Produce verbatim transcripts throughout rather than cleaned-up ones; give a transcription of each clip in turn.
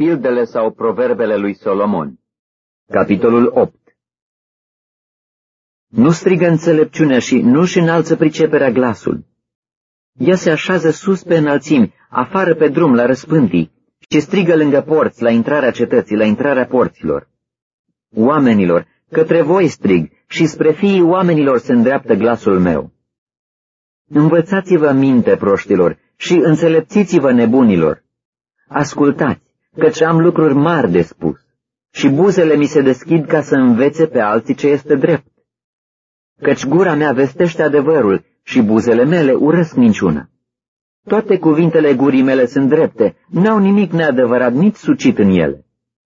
Pildele sau proverbele lui Solomon. Capitolul opt. Nu strigă înțelepciunea și nu-și înalță priceperea glasul. Ea se așează sus pe înălțimi, afară pe drum la răspântii, și strigă lângă porți, la intrarea cetății, la intrarea porților. Oamenilor, către voi strig, și spre fiii oamenilor se îndreaptă glasul meu. Învățați-vă minte, proștilor, și înțelepțiți-vă nebunilor. Ascultați, căci am lucruri mari de spus, și buzele mi se deschid ca să învețe pe alții ce este drept. Căci gura mea vestește adevărul și buzele mele urăsc minciuna. Toate cuvintele gurii mele sunt drepte, n-au nimic neadevărat, nici sucit în ele.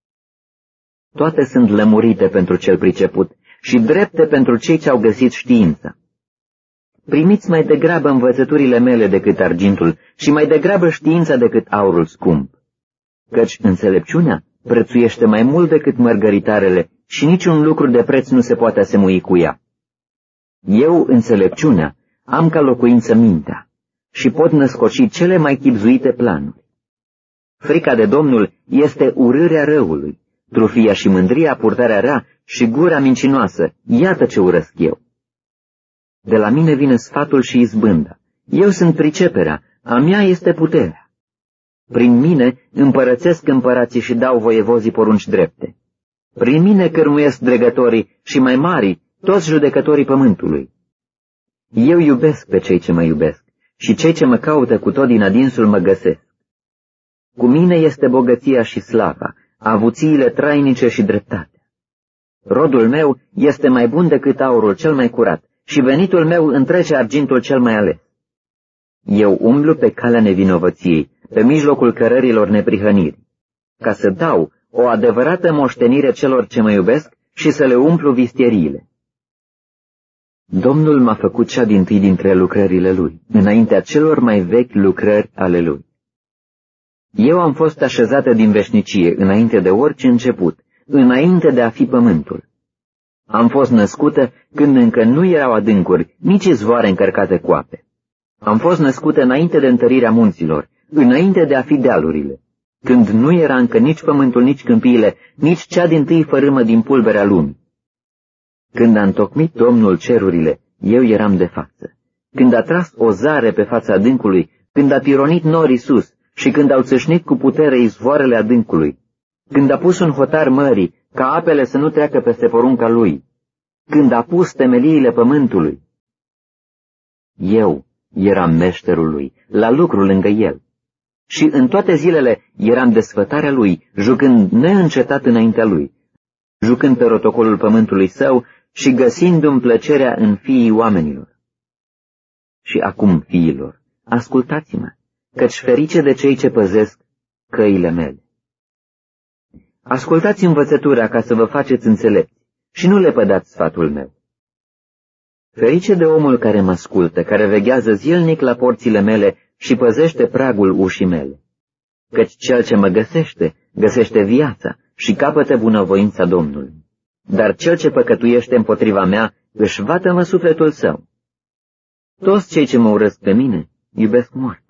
Toate sunt lămurite pentru cel priceput și drepte pentru cei ce au găsit știința. Primiți mai degrabă învățăturile mele decât argintul și mai degrabă știința decât aurul scump. Căci înțelepciunea prețuiește mai mult decât mărgăritarele și niciun lucru de preț nu se poate asemui cu ea. Eu, înțelepciunea, am ca locuință mintea și pot născoci cele mai chibzuite planuri. Frica de Domnul este urârea răului, trufia și mândria purtarea rea și gura mincinoasă, iată ce urăsc eu. De la mine vine sfatul și izbânda, eu sunt priceperea, a mea este puterea. Prin mine împărățesc împărații și dau voievozii porunci drepte. Prin mine cârmuiesc dregătorii și mai mari, toți judecătorii pământului. Eu iubesc pe cei ce mă iubesc și cei ce mă caută cu tot din adinsul mă găsesc. Cu mine este bogăția și slava, avuțiile trainice și dreptatea. Rodul meu este mai bun decât aurul cel mai curat și venitul meu întrece argintul cel mai ales. Eu umblu pe calea nevinovăției, pe mijlocul cărărilor neprihăniri, ca să dau o adevărată moștenire celor ce mă iubesc și să le umplu vistieriile. Domnul m-a făcut cea dintâi dintre lucrările Lui, înaintea celor mai vechi lucrări ale Lui. Eu am fost așezată din veșnicie, înainte de orice început, înainte de a fi pământul. Am fost născută când încă nu erau adâncuri, nici izvoare încărcate cu ape. Am fost născută înainte de întărirea munților, înainte de a fi dealurile, când nu era încă nici pământul, nici câmpiile, nici cea dintâi fărâmă din pulberea lumii. Când a întocmit Domnul cerurile, eu eram de față. Când a tras o zare pe fața adâncului, când a pironit norii sus și când au țâșnit cu putere izvoarele adâncului, când a pus un hotar mării, ca apele să nu treacă peste porunca Lui, când a pus temeliile pământului. Eu eram meșterul Lui, la lucru lângă El. Și în toate zilele eram desfătarea Lui, jucând neîncetat înaintea Lui, jucând pe rotocolul pământului Său și găsindu-mi plăcerea în fiii oamenilor. Și acum, fiilor, ascultați-mă, căci ferice de cei ce păzesc căile mele. Ascultați învățătura ca să vă faceți înțelepți și nu le pădați sfatul meu. Ferice de omul care mă ascultă, care veghează zilnic la porțile mele și păzește pragul ușii mele. Căci cel ce mă găsește, găsește viața și capătă bunăvoința Domnului. Dar cel ce păcătuiește împotriva mea își vatămă sufletul său. Toți cei ce mă urăsc pe mine iubesc moartea.